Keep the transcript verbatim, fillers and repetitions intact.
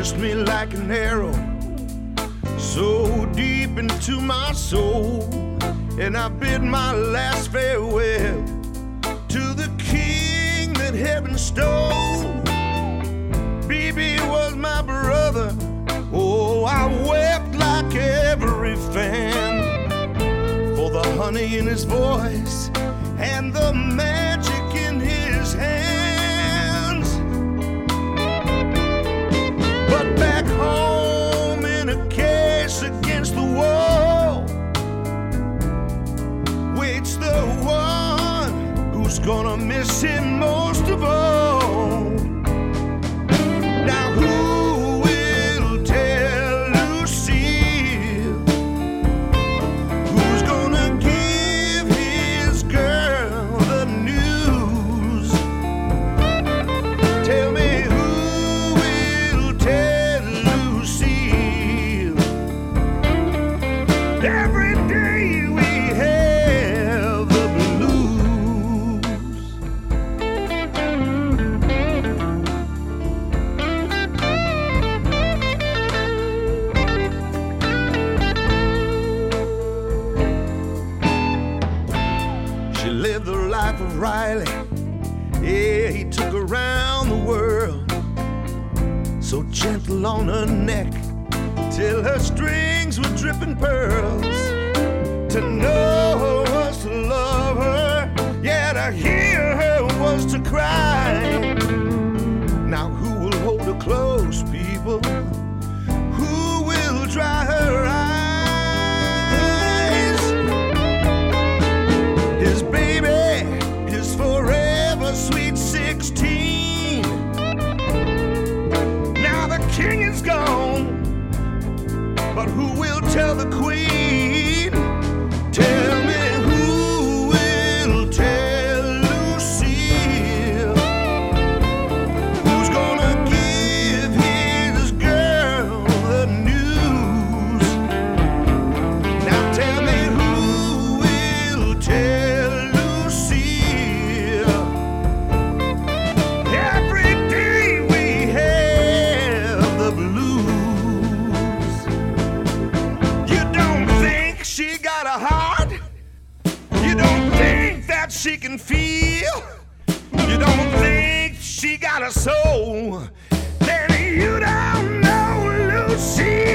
pierced me like an arrow, so deep into my soul. And I bid my last farewell to the king that heaven stole. B B was my brother. Oh, I wept like every fan for the honey in his voice and the magic in his hands. But back home in a case against the wall waits the one who's gonna miss him most of all. Now who will tell Lucille who's gonna give his girl the news? Tell me who will tell Lucille every day we have the blues. She lived the life of Riley. Yeah, he took her around the world, so gentle on her neck till her strings were dripping pearls. To know her was to love her, yeah, to hear her was to cry. Now who will hold her close, people? Who will dry her eyes? His baby is forever sweet sixteen. Now the king is gone, but who will tell the queen? Tell me who will tell Lucille who's gonna give his girl the news? Now tell me who will tell Lucille every day we have the blues. You don't think she got a heart? You don't think that she can feel? You don't think she got a soul? Then you don't know Lucille.